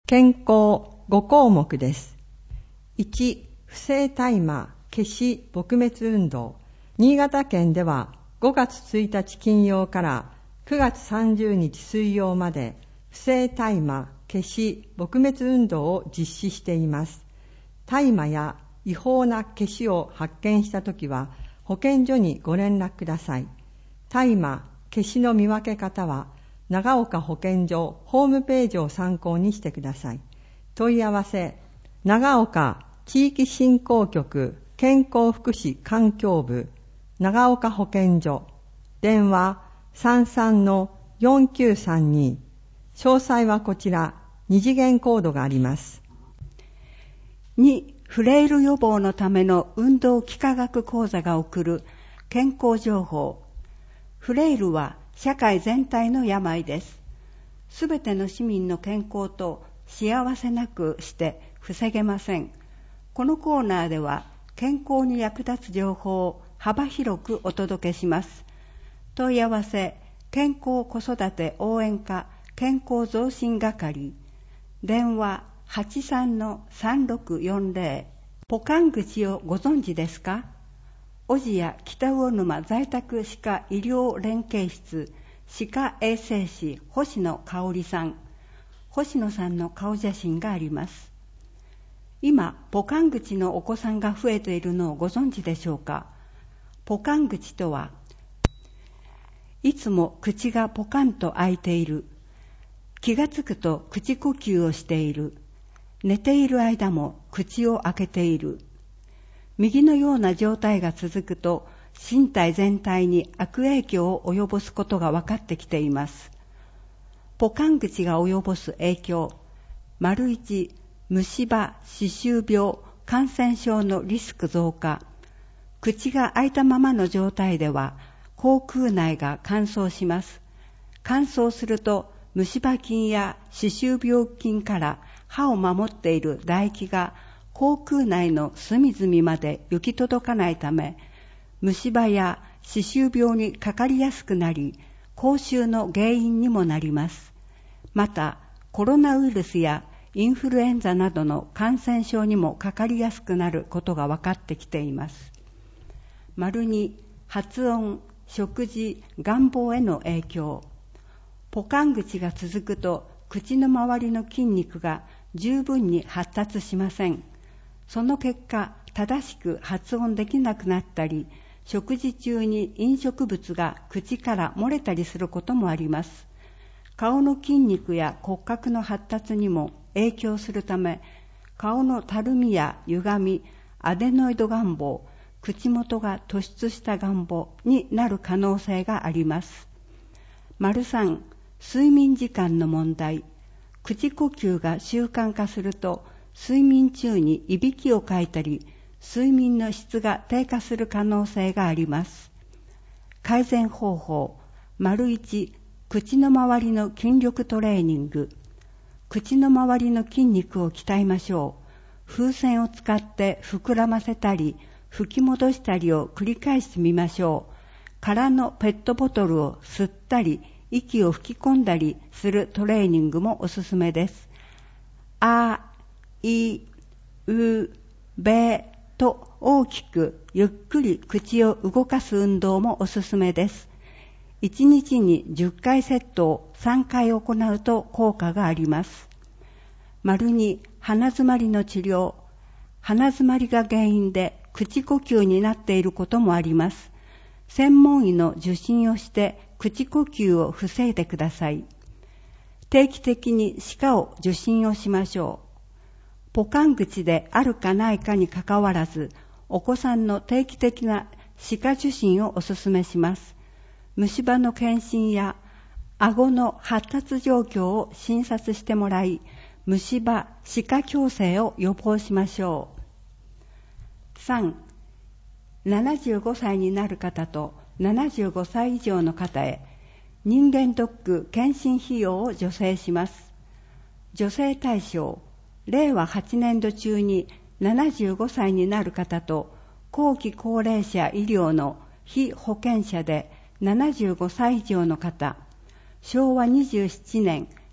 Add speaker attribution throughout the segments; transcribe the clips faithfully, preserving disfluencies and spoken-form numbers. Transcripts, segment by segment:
Speaker 1: 健康ご項目です。いち、不正大麻消し撲滅運動。新潟県ではごがつついたち金曜からくがつさんじゅうにち水曜まで不正大麻消し撲滅運動を実施しています。大麻や違法な消しを発見したときは保健所にご連絡ください。大麻消しの見分け方は長岡保健所ホームページを参考にしてください。問い合わせ、長岡地域振興局健康福祉環境部長岡保健所、電話 さんさんのよんきゅうさんに、詳細はこちら、二次元コードがあります。
Speaker 2: に、フレイル予防のための運動幾何学講座が送る健康情報。フレイルは社会全体の病です。すべての市民の健康と幸せなくして防げません。このコーナーでは健康に役立つ情報を幅広くお届けします。問い合わせ、健康子育て応援課健康増進係、電話 はちさんのさんろくよんぜろ。ポカン口をご存知ですか？小千谷北魚沼在宅歯科医療連携室歯科衛生士星野香織さん。星野さんの顔写真があります。今、ポカン口のお子さんが増えているのをご存知でしょうか？ポカン口とは、いつも口がポカンと開いている、気がつくと口呼吸をしている、寝ている間も口を開けている、右のような状態が続くと身体全体に悪影響を及ぼすことが分かってきています。ポカン口が及ぼす影響、丸一、虫歯、歯周病、感染症のリスク増加。口が開いたままの状態では、口腔内が乾燥します。乾燥すると、虫歯菌や歯周病菌から歯を守っている唾液が口腔内の隅々まで行き届かないため、虫歯や歯周病にかかりやすくなり、口臭の原因にもなります。また、コロナウイルスやインフルエンザなどの感染症にもかかりやすくなることが分かってきています。丸に、発音、食事、願望への影響。ポカン口が続くと、口の周りの筋肉が十分に発達しません。その結果、正しく発音できなくなったり、食事中に飲食物が口から漏れたりすることもあります。顔の筋肉や骨格の発達にも影響するため、顔のたるみや歪み、アデノイド願望、口元が突出した願望になる可能性があります。丸三、睡眠時間の問題。口呼吸が習慣化すると、睡眠中にいびきをかいたり、睡眠の質が低下する可能性があります。改善方法。丸一、口の周りの筋力トレーニング。口の周りの筋肉を鍛えましょう。風船を使って膨らませたり、吹き戻したりを繰り返してみましょう。空のペットボトルを吸ったり、息を吹き込んだりするトレーニングもおすすめです。あ、い、う、べと大きくゆっくり口を動かす運動もおすすめです。いちにちにじゅっかいセットをさんかい行うと効果があります。丸に、鼻詰まりの治療。鼻詰まりが原因で口呼吸になっていることもあります。専門医の受診をして口呼吸を防いでください。定期的に歯科を受診をしましょう。ポカン口であるかないかにかかわらず、お子さんの定期的な歯科受診をお勧めします。虫歯の検診や顎の発達状況を診察してもらい、虫歯、歯科矯正を予防しましょう。さん、ななじゅうごさいになる方とななじゅうごさい以上の方へ、人間ドック検診費用を助成します。助成対象、れいわはちねんど中にななじゅうごさいになる方と、後期高齢者医療の被保険者でななじゅうごさい以上の方、しょうわにじゅうななねん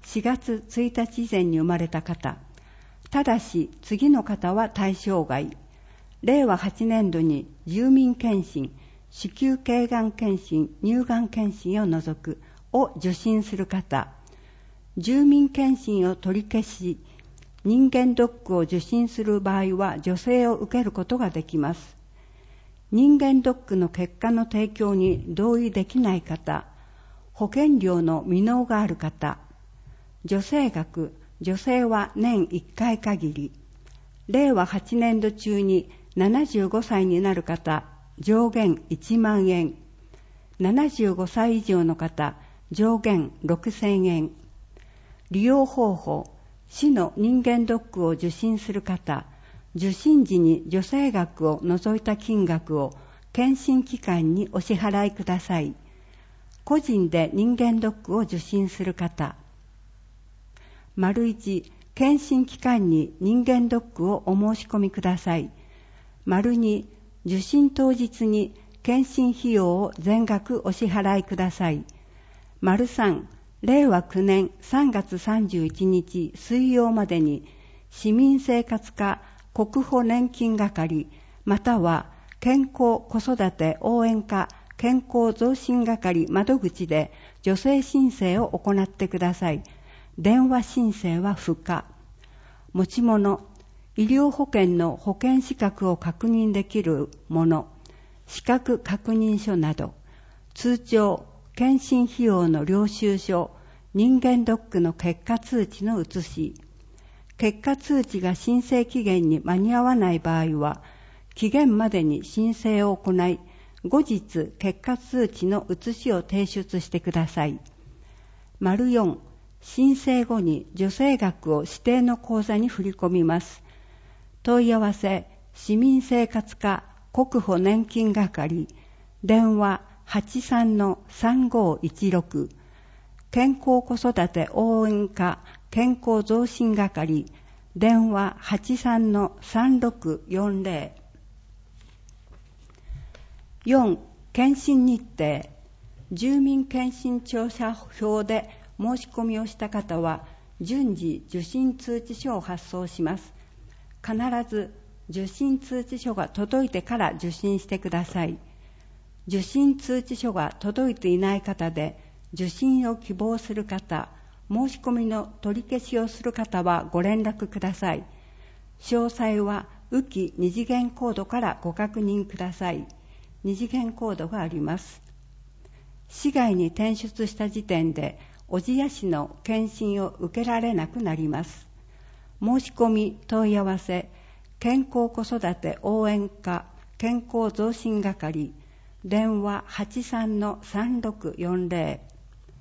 Speaker 2: しがつついたち以前に生まれた方、ただし次の方は対象外。れいわはちねんどに住民検診、子宮頸がん検診、乳がん検診を除くを受診する方、住民検診を取り消し、人間ドックを受診する場合は助成を受けることができます。人間ドックの結果の提供に同意できない方、保険料の未納がある方、助成額、助成は年いっかい限り、れいわはちねんど中にななじゅうごさいになる方、上限いちまんえん、ななじゅうごさい以上の方、上限ろくせんえん。利用方法、市の人間ドックを受診する方、受診時に助成額を除いた金額を検診機関にお支払いください。個人で人間ドックを受診する方、丸いち、検診機関に人間ドックをお申し込みください。丸に、受診当日に検診費用を全額お支払いください。丸さん、れいわきゅうねんさんがつさんじゅういちにち水曜までに市民生活課国保年金係または健康子育て応援課健康増進係窓口で助成申請を行ってください。電話申請は不可。持ち物、医療保険の保険資格を確認できるもの、資格確認書など、通帳、検診費用の領収書、人間ドックの結果通知の写し、結果通知が申請期限に間に合わない場合は、期限までに申請を行い、後日結果通知の写しを提出してください。丸よん、申請後に助成額を指定の口座に振り込みます。問い合わせ、市民生活課国保年金係、電話 はちさんのさんごいちろく、健康子育て応援課健康増進係、電話 はちさんのさんろくよんぜろ。よん、検診日程。住民検診調査票で申し込みをした方は、順次受診通知書を発送します。必ず受診通知書が届いてから受診してください。受診通知書が届いていない方で、受診を希望する方、申し込みの取り消しをする方はご連絡ください。詳細は浮き二次元コードからご確認ください。二次元コードがあります。市外に転出した時点で、小千谷市の検診を受けられなくなります。申し込み問い合わせ、健康子育て応援課健康増進係、電話 はちさんのさんろくよんぜろ。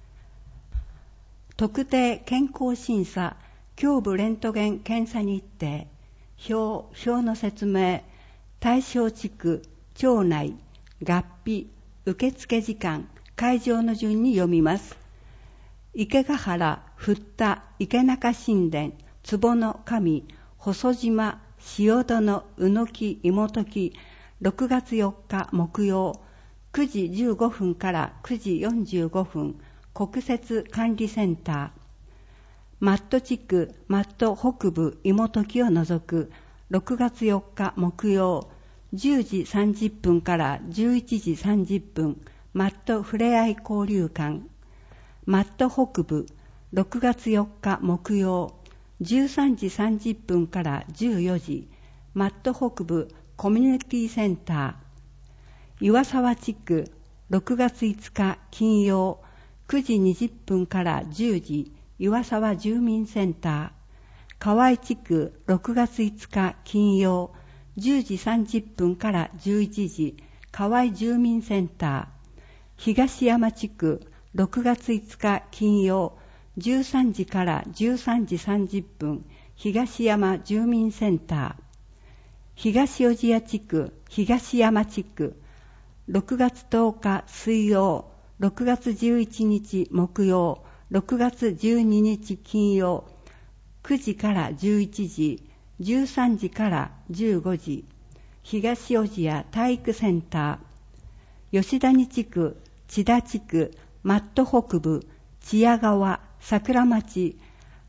Speaker 2: 特定健康審査、胸部レントゲン検査日程、表、表の説明、対象地区、町内、合併、受付時間、会場の順に読みます。池ヶ原、振田、池中神殿、坪の神、細島、塩殿、宇野木、芋時、ろくがつよっか木曜、くじじゅうごふんからくじよんじゅうごふん、国設管理センター。マット地区、マット北部、芋時を除く、ろくがつよっか木曜、じゅうじさんじゅっぷんからじゅういちじさんじゅっぷん、マットふれあい交流館。マット北部、ろくがつよっか木曜、じゅうさんじさんじゅっぷんからじゅうよじ、マット北部コミュニティセンター。岩沢地区、ろくがついつか金曜、くじにじゅっぷんからじゅうじ、岩沢住民センター。河合地区、ろくがついつか金曜、じゅうじさんじゅっぷんからじゅういちじ、河合住民センター。東山地区、ろくがついつか金曜、じゅうさんじからじゅうさんじさんじゅっぷん、東山住民センター。東小千谷地区、東山地区、ろくがつとおか水曜、ろくがつじゅういちにち木曜、ろくがつじゅうににち金曜、くじからじゅういちじ、じゅうさんじからじゅうごじ、東小千谷体育センター。吉谷地区、千田地区、マット北部、千谷川、桜町、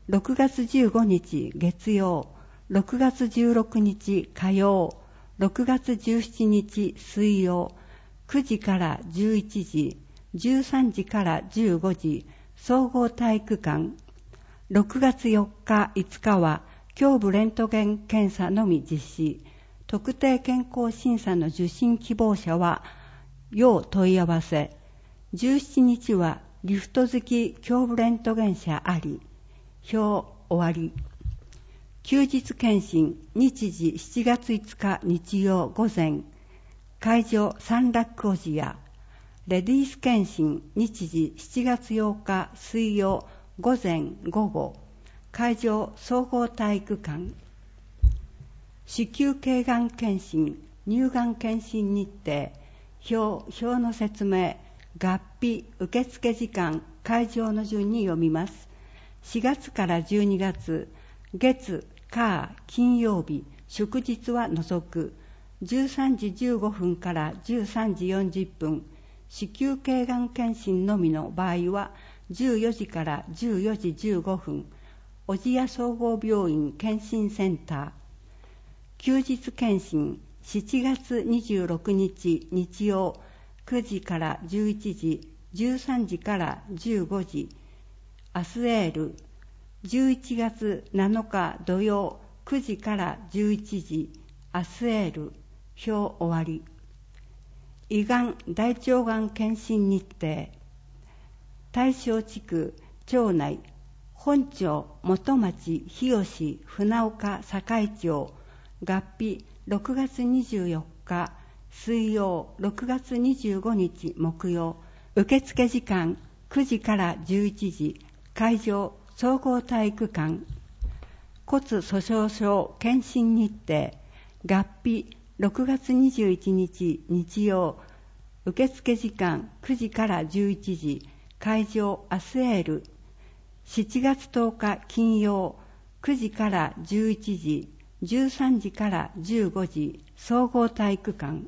Speaker 2: ろくがつじゅうごにち月曜、ろくがつじゅうろくにち火曜、ろくがつじゅうしちにち水曜、くじからじゅういちじ、じゅうさんじからじゅうごじ、総合体育館。ろくがつよっか、いつかは胸部レントゲン検査のみ実施。特定健康審査の受診希望者は要問い合わせ。じゅうしちにちはリフト付き胸部レントゲン車あり。表終わり。休日検診、日時しちがついつか日曜午前。会場三楽小路屋。レディース検診、日時しちがつようか水曜午前午後。会場総合体育館。子宮頸がん検診、乳がん検診日程。表、表の説明。合併、受付時間、会場の順に読みます。しがつからじゅうにがつ、月、火、金曜日、祝日は除く、じゅうさんじじゅうごふんからじゅうさんじよんじゅっぷん、子宮頸がん検診のみの場合は、じゅうよじからじゅうよじじゅうごふん、小千谷総合病院検診センター。休日検診、しちがつにじゅうろくにち日曜、くじからじゅういちじ、じゅうさんじからじゅうごじ、アスエール。じゅういちがつなのか土曜、くじからじゅういちじ、アスエール。表終わり。胃がん、大腸がん検診日程。大正地区、町内、本町、元町、日吉、船岡、堺町。合併、ろくがつにじゅうよっか水曜、ろくがつにじゅうごにち木曜。受付時間くじからじゅういちじ。会場総合体育館。骨粗鬆症検診日程。合併、ろくがつにじゅういちにち日曜。受付時間くじからじゅういちじ。会場アスエール。しちがつとおか金曜、くじからじゅういちじ、じゅうさんじからじゅうごじ、総合体育館。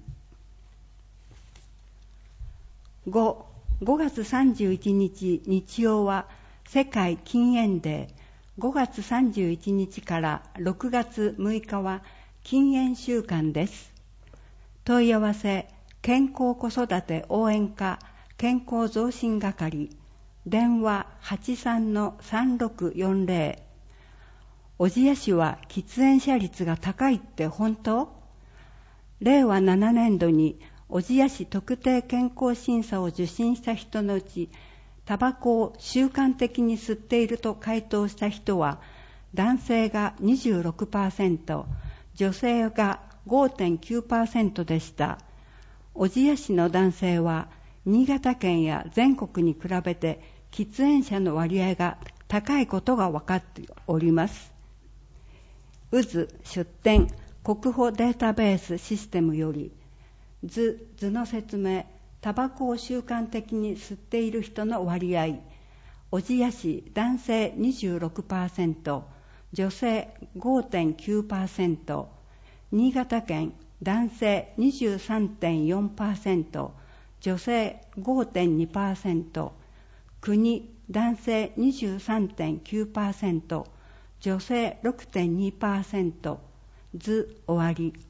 Speaker 2: ご、ごがつさんじゅういちにち日曜は世界禁煙デー。ごがつさんじゅういちにちからろくがつむいかは禁煙週間です。問い合わせ、健康子育て応援課健康増進係。電話 はちさんのさんろくよんぜろ。小千谷市は喫煙者率が高いって本当？れいわななねんどに小千谷市特定健康審査を受診した人のうち、タバコを習慣的に吸っていると回答した人は、男性が にじゅうろくパーセント、女性が ごてんきゅうパーセント でした。小千谷市の男性は、新潟県や全国に比べて喫煙者の割合が高いことが分かっております。うず出典国保データベースシステムより、図、図の説明、タバコを習慣的に吸っている人の割合、小千谷市男性 にじゅうろくパーセント、女性 ごてんきゅうパーセント、新潟県男性 にじゅうさんてんよんパーセント、女性 ごてんにパーセント、国男性 にじゅうさんてんきゅうパーセント、女性 ろくてんにパーセント。図終わり。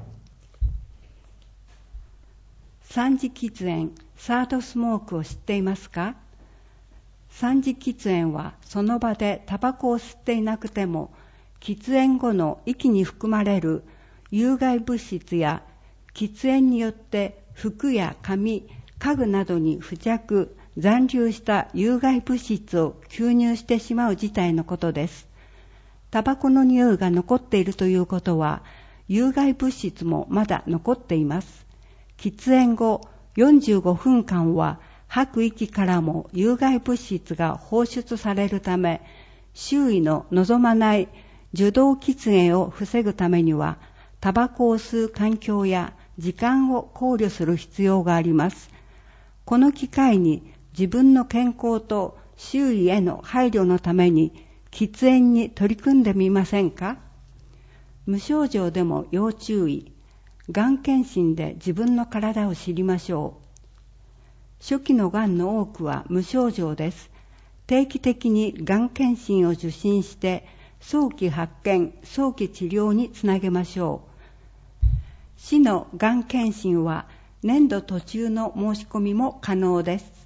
Speaker 2: 三次喫煙、サードスモークを知っていますか？三次喫煙はその場でタバコを吸っていなくても、喫煙後の息に含まれる有害物質や喫煙によって服や紙、家具などに付着、残留した有害物質を吸入してしまう事態のことです。タバコの匂いが残っているということは、有害物質もまだ残っています。喫煙後よんじゅうごふんかんは吐く息からも有害物質が放出されるため、周囲の望まない受動喫煙を防ぐためには、タバコを吸う環境や時間を考慮する必要があります。この機会に自分の健康と周囲への配慮のために喫煙に取り組んでみませんか？無症状でも要注意。がん検診で自分の体を知りましょう。初期のがんの多くは無症状です。 定期的にがん検診を受診して早期発見、早期治療につなげましょう。市のがん検診は年度途中の申し込みも可能です。